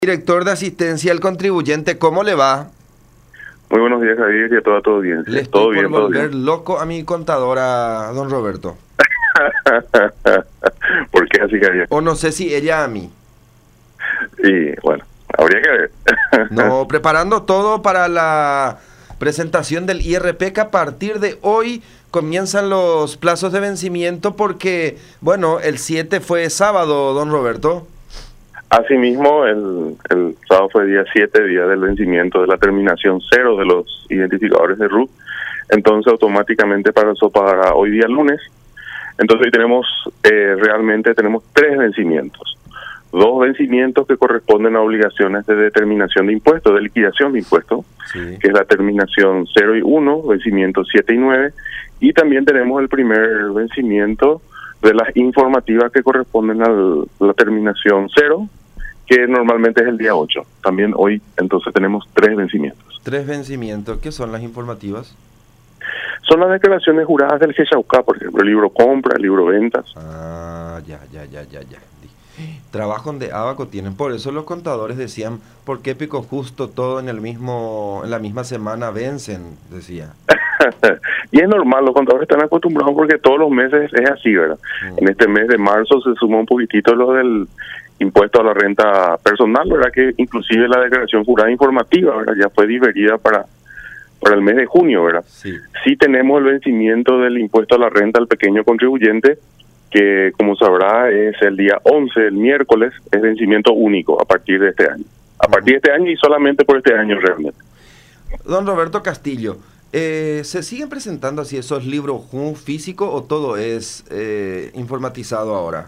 Director de asistencia al contribuyente, ¿cómo le va? Muy buenos días, Javier, y a toda tu audiencia. Le ¿Todo estoy bien, por todo volver bien? loco a mi contadora, don Roberto. ¿Por qué así, Javier? O no sé si ella a mí. Y bueno, habría que ver. No, preparando todo para la presentación del IRP, que a partir de hoy comienzan los plazos de vencimiento porque, bueno, el 7 fue sábado, don Roberto. Asimismo, el sábado fue día 7, día del vencimiento de la terminación 0 de los identificadores de RUT. Entonces, automáticamente pasó para hoy día lunes. Entonces, hoy tenemos, realmente tenemos 3 vencimientos. 2 vencimientos que corresponden a obligaciones de determinación de impuestos, de liquidación de impuestos, Sí. que es la terminación 0 y 1, vencimientos 7 y 9. Y también tenemos el primer vencimiento de las informativas que corresponden a la terminación 0, que normalmente es el día 8. También hoy, entonces, tenemos 3 vencimientos. 3 vencimientos, ¿qué son las informativas? Son las declaraciones juradas del GESAUCA, por ejemplo, el libro compra, el libro ventas. Ah, ya. Trabajo de Abaco tienen, por eso los contadores decían, ¿por qué pico justo todo en la misma semana vencen? Decía. Y es normal, los contadores están acostumbrados porque todos los meses es así, ¿verdad? En este mes de marzo se sumó un poquitito lo del impuesto a la renta personal, ¿verdad? Que inclusive la declaración jurada informativa, ¿verdad? Ya fue diferida para el mes de junio, ¿verdad? Sí. Sí tenemos el vencimiento del impuesto a la renta al pequeño contribuyente, que como sabrá es el día 11, el miércoles, es vencimiento único a partir de este año. A partir de este año y solamente por este año realmente. Don Roberto Castillo, ¿se siguen presentando así esos libros físicos o todo es informatizado ahora?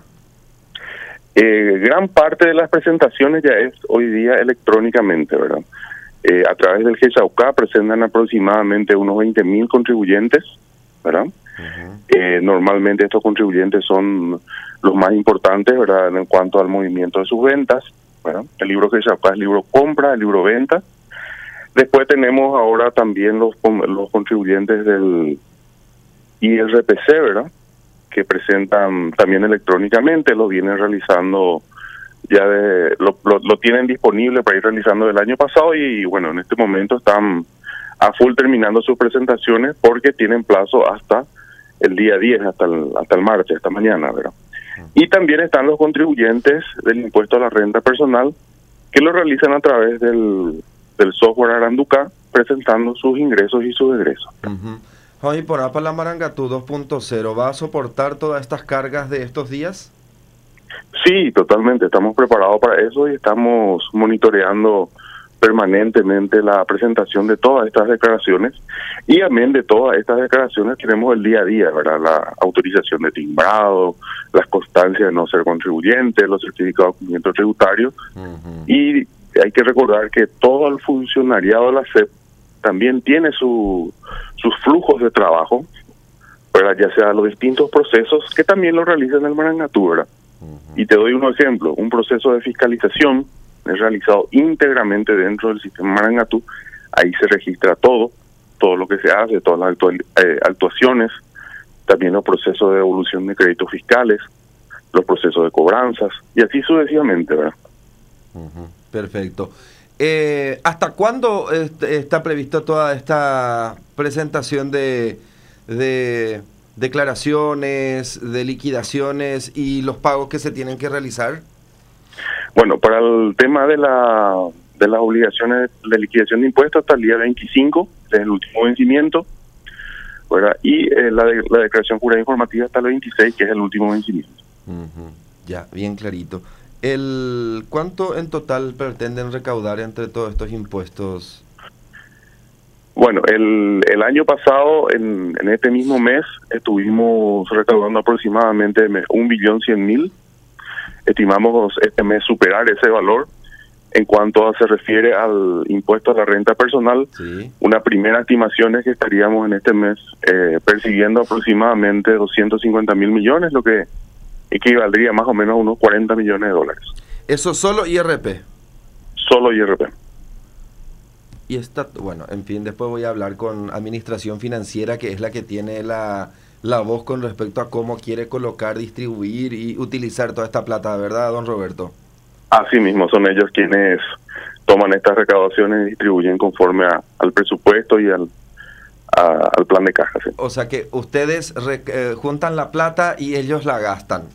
Gran parte de las presentaciones ya es hoy día electrónicamente, ¿verdad? A través del GESAUCA presentan aproximadamente unos 20.000 contribuyentes, ¿verdad? Normalmente estos contribuyentes son los más importantes, ¿verdad? En cuanto al movimiento de sus ventas, ¿verdad? El libro GESAUCA es el libro compra, el libro venta. Después tenemos ahora también los contribuyentes del IRPC, ¿verdad? Que presentan también electrónicamente, lo vienen realizando ya lo tienen disponible para ir realizando del año pasado y bueno, en este momento están a full terminando sus presentaciones porque tienen plazo hasta el día 10, hasta el martes, hasta mañana, ¿verdad? Y también están los contribuyentes del impuesto a la renta personal que lo realizan a través del software Aranduca, presentando sus ingresos y sus egresos. Hoy por APA la Marangatú 2.0, ¿va a soportar todas estas cargas de estos días? Sí, totalmente. Estamos preparados para eso y estamos monitoreando permanentemente la presentación de todas estas declaraciones. Y amén de todas estas declaraciones tenemos el día a día, ¿verdad? La autorización de timbrado, las constancias de no ser contribuyente, los certificados de cumplimiento tributario. Y hay que recordar que todo el funcionariado de la SEP también tiene sus flujos de trabajo, ¿verdad? Ya sea los distintos procesos que también lo realizan en el Marangatú, ¿verdad? Y te doy un ejemplo, un proceso de fiscalización es realizado íntegramente dentro del sistema Marangatú. Ahí se registra todo lo que se hace, todas las actuaciones, también los procesos de devolución de créditos fiscales, los procesos de cobranzas, y así sucesivamente, ¿verdad? Perfecto. ¿Hasta cuándo está previsto toda esta presentación de declaraciones, de liquidaciones y los pagos que se tienen que realizar? Bueno, para el tema de las obligaciones de liquidación de impuestos hasta el día 25, es el último vencimiento, ¿verdad? Y la declaración jurada informativa hasta el 26, que es el último vencimiento. Ya, bien clarito. ¿Cuánto en total pretenden recaudar entre todos estos impuestos? Bueno, el año pasado, en este mismo mes, estuvimos recaudando aproximadamente 1.100.000. Estimamos este mes superar ese valor. En cuanto se refiere al impuesto a la renta personal, Sí. Una primera estimación es que estaríamos en este mes percibiendo aproximadamente 250.000 millones, lo que equivaldría más o menos a unos 40 millones de dólares. Eso solo IRP. Solo IRP. Y bueno, en fin, después voy a hablar con Administración Financiera, que es la que tiene la voz con respecto a cómo quiere colocar, distribuir y utilizar toda esta plata, ¿verdad, don Roberto? Así mismo, son ellos quienes toman estas recaudaciones y distribuyen conforme al presupuesto y al plan de caja. ¿Sí? O sea que ustedes juntan la plata y ellos la gastan.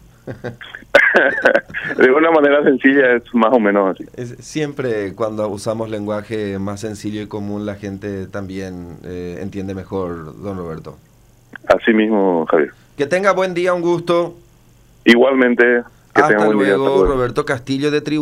De una manera sencilla es más o menos así. Siempre cuando usamos lenguaje más sencillo y común la gente también entiende mejor, don Roberto. Así mismo, Javier. Que tenga buen día, un gusto. Igualmente, que tenga Hasta buen día. luego, Roberto Castillo de Tribu.